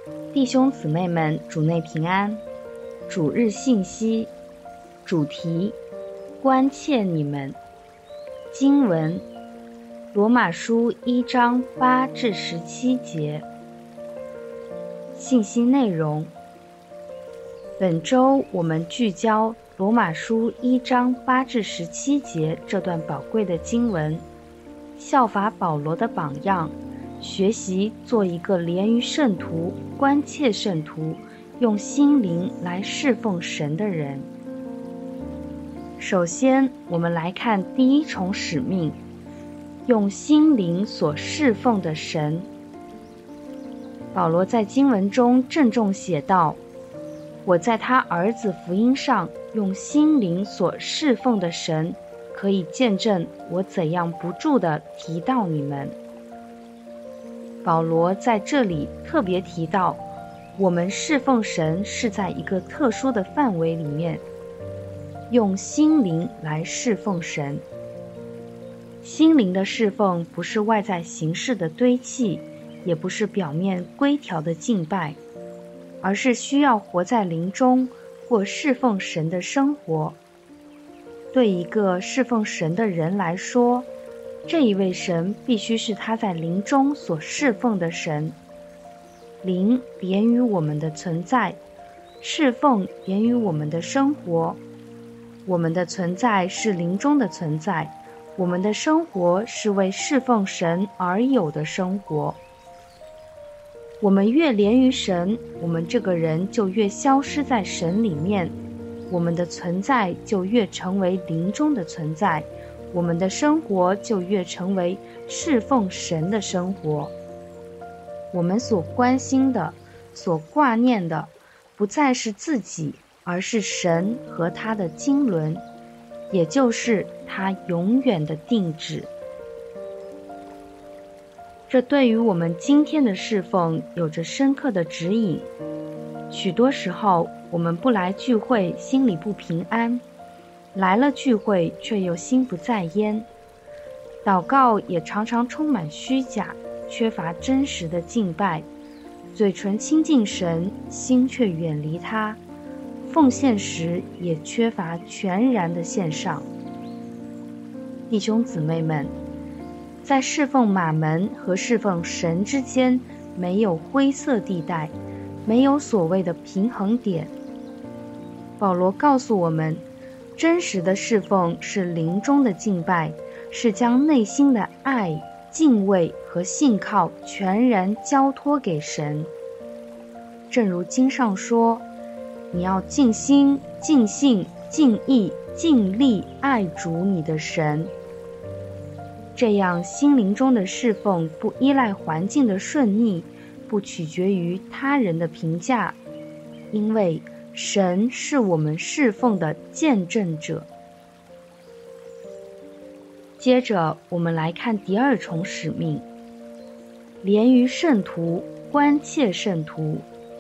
弟兄姊妹们，主内平安。主日信息，主题：关切你们。经文：罗马书1章8至17节。信息内容：本周我们聚焦罗马书1章8至17节这段宝贵的经文，效法保罗的榜样，学习做一个连于圣徒、关切圣徒，用心灵来侍奉神的人。首先，我们来看第一重使命，用心灵所侍奉的神。保罗在经文中郑重写道：我在他儿子福音上用心灵所侍奉的神，可以见证我怎样不住地提到你们。保罗在这里特别提到，我们侍奉神是在一个特殊的范围里面，用心灵来侍奉神。心灵的侍奉不是外在形式的堆砌，也不是表面规条的敬拜，而是需要活在灵中，过侍奉神的生活。对一个侍奉神的人来说，这一位神必须是他在灵中所侍奉的神。灵连于我们的存在，侍奉连于我们的生活。我们的存在是灵中的存在，我们的生活是为侍奉神而有的生活。我们越连于神，我们这个人就越消失在神里面，我们的存在就越成为灵中的存在，我们的生活就越成为侍奉神的生活。我们所关心的、所挂念的，不再是自己，而是神和他的经纶，也就是他永远的定旨。这对于我们今天的侍奉有着深刻的指引。许多时候，我们不来聚会，心里不平安；来了聚会，却又心不在焉。祷告也常常充满虚假，缺乏真实的敬拜。嘴唇亲近神，心却远离他。奉献时也缺乏全然的献上。弟兄姊妹们，在侍奉马门和侍奉神之间没有灰色地带，没有所谓的平衡点。保罗告诉我们，真实的侍奉是灵中的敬拜，是将内心的爱、敬畏和信靠全然交托给神。正如经上说，你要尽心、尽性、尽意、尽力爱主你的神。这样心灵中的侍奉不依赖环境的顺逆，不取决于他人的评价，因为神是我们侍奉的见证者。接着我们来看第二重使命，连于圣徒，关切圣徒。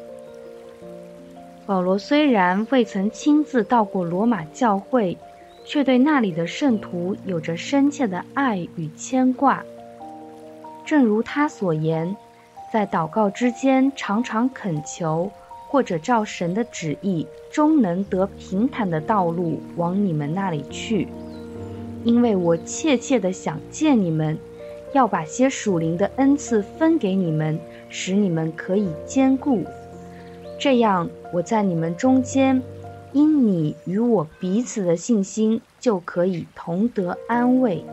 保罗虽然未曾亲自到过罗马教会，却对那里的圣徒有着深切的爱与牵挂。正如他所言，在祷告之间常常恳求，或者照神的旨意，终能得平坦的道路往你们那里去。因为我切切地想见你们，要把些属灵的恩赐分给你们，使你们可以坚固。这样，我在你们中间，因你与我彼此的信心，就可以同得安慰。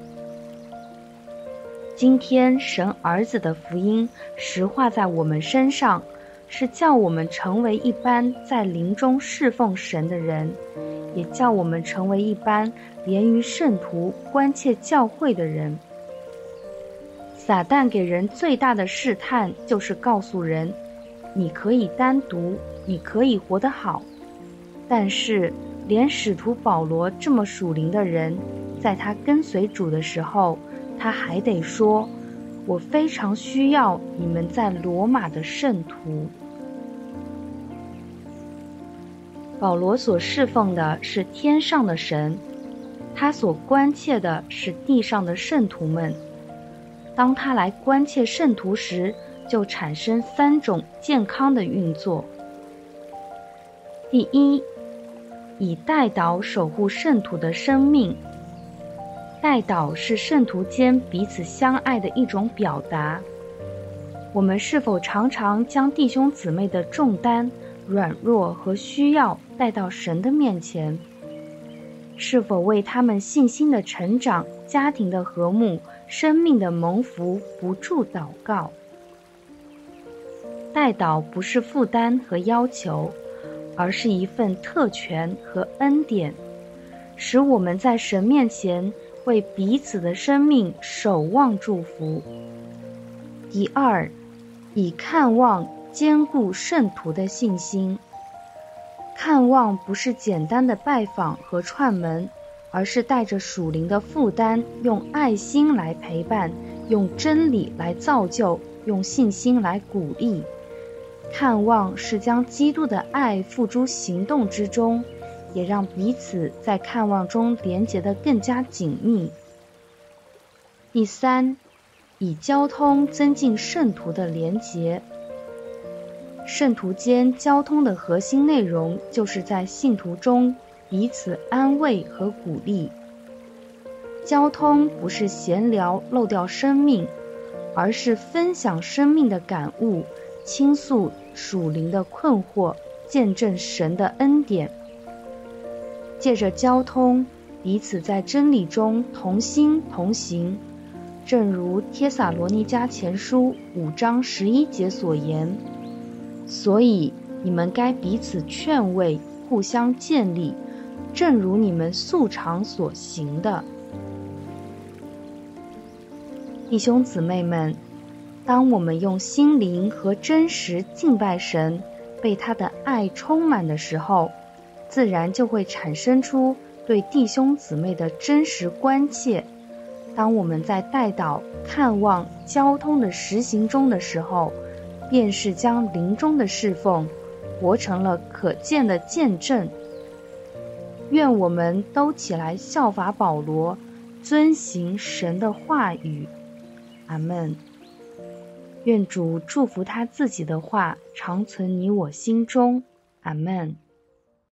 今天神儿子的福音实化在我们身上，是叫我们成为一般在灵中侍奉神的人，也叫我们成为一般连于圣徒、关切教会的人。撒旦给人最大的试探，就是告诉人，你可以单独，你可以活得好。但是连使徒保罗这么属灵的人，在他跟随主的时候，他还得说，我非常需要你们在罗马的圣徒。保罗所侍奉的是天上的神，他所关切的是地上的圣徒们。当他来关切圣徒时， 就产生3种健康的运作。第一，以代祷守护圣徒的生命。代祷是圣徒间彼此相爱的一种表达。我们是否常常将弟兄姊妹的重担、软弱和需要带到神的面前？是否为他们信心的成长、家庭的和睦、生命的蒙福不住祷告？代祷不是负担和要求，而是一份特权和恩典，使我们在神面前为彼此的生命守望祝福。第二，以看望坚固圣徒的信心。看望不是简单的拜访和串门，而是带着属灵的负担，用爱心来陪伴，用真理来造就，用信心来鼓励。看望是将基督的爱付诸行动之中，也让彼此在看望中连结得更加紧密。第三，以交通增进圣徒的连结。圣徒间交通的核心内容，就是在信徒中彼此安慰和鼓励。交通不是闲聊漏掉生命，而是分享生命的感悟，倾诉属灵的困惑，见证神的恩典。借着交通，彼此在真理中同心同行，正如帖撒罗尼迦前书5章11节所言，所以你们该彼此劝慰，互相建立，正如你们素常所行的。弟兄姊妹们，当我们用心灵和真实敬拜神，被他的爱充满的时候，自然就会产生出对弟兄姊妹的真实关切。当我们在代祷、看望、交通的实行中的时候，便是将灵中的侍奉活成了可见的见证。愿我们都起来效法保罗，遵行神的话语。阿们。愿主祝福他自己的话常存你我心中。阿们。